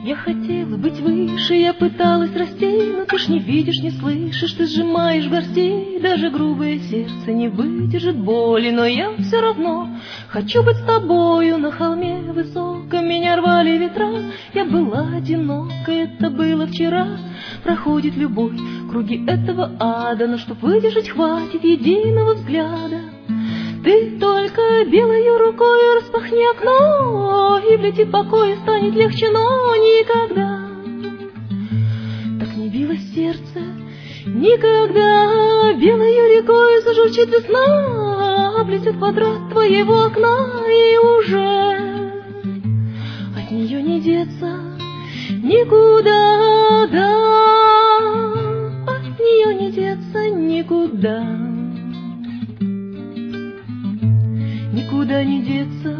Я хотела быть выше, я пыталась расти, но ты ж не видишь, не слышишь, ты сжимаешь в горсти. Даже грубое сердце не выдержит боли, но я все равно хочу быть с тобою. На холме высоком меня рвали ветра, я была одинока, это было вчера. Проходит любовь круги этого ада, но чтоб выдержать, хватит единого взгляда. Ты только белою рукой распахни окно, и в лете покоя станет легче, но никогда так не билось сердце, никогда. Белою рекой зажурчит весна, облетит квадрат твоего окна, и уже от нее не деться никуда, да, от нее не деться никуда. Никуда не деться.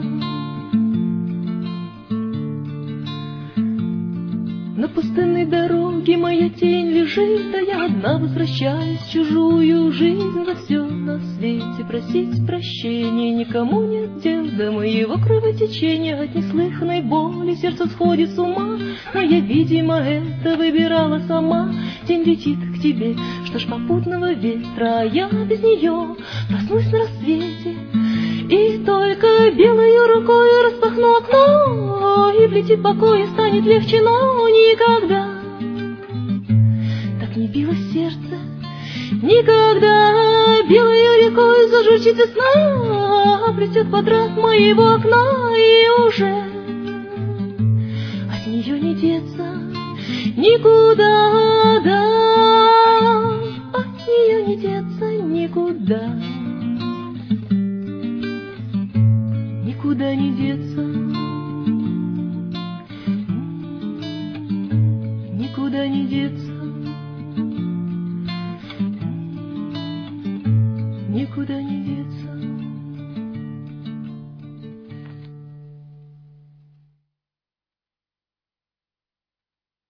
На пустынной дороге моя тень лежит, а я одна возвращаюсь в чужую жизнь. За все на свете просить прощения никому нет дел до моего кровотечения. От неслыханной боли сердце сходит с ума, но я, видимо, это выбирала сама. Тень летит к тебе, что ж попутного ветра, а я без нее проснусь на рассвете. И только белою рукой распахну окно, и в лете покоя станет легче, но никогда так не билось сердце, никогда. Белою рекой зажурчит весна, облетет квадрат моего окна, и уже от нее не деться никуда, да, от нее не деться никуда. Никуда не деться, никуда не деться.